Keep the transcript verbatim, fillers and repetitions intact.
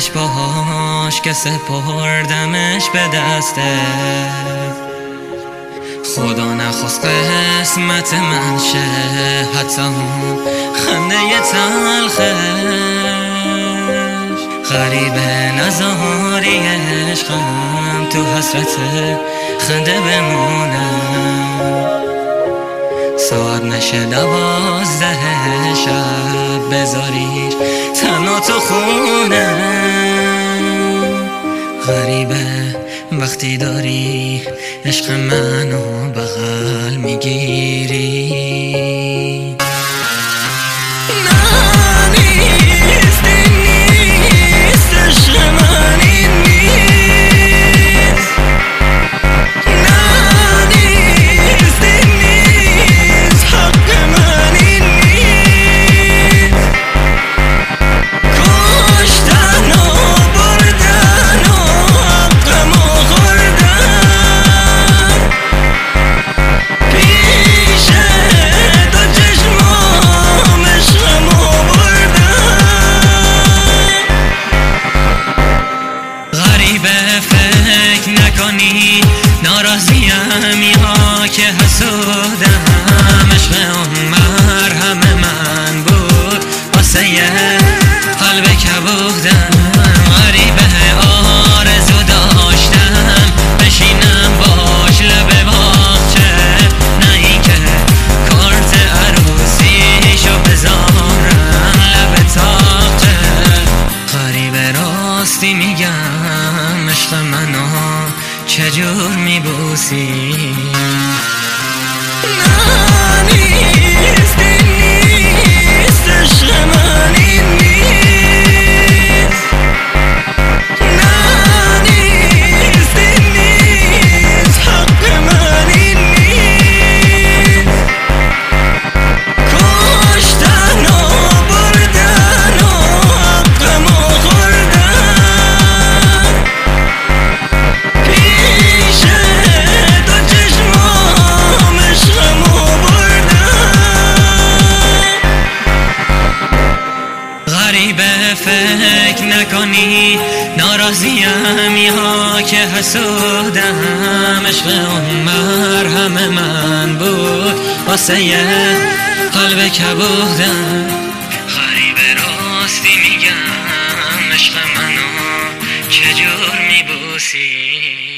دلش باهاش که سپردمش به دستت. خدا نخواست قسمت من شه حتی اون خنده تلخش. غریبه نزاری عشقم تو حسرت خنده بمونم. ساعت نشه دوازده شب بذاریش تنها تو خونم. غریبه وقتی داری عشق منو بغل میگیری. فکر نکنی ناراضیم ها که حسودم. عشق اون مرهم من بود واسه یه قلب کبودم. غریبه آرزو داشتم بشینم باش لب باغچه، نه این که کارت عروسیشو بذارم لب تاقچه. غریبه راستی میگم عشق منو چجور میبوسی. نه نیست این نیست عشق من این نیست. نه نیست این نیست حق من این نیست. کشتن و بردن و حقمو فکر نکنی ناراضیم ها که حسودم. عشق اون مرهم من بود واسه یه قلب کبودم. غریبه راستی میگم عشق منو چجور میبوسی.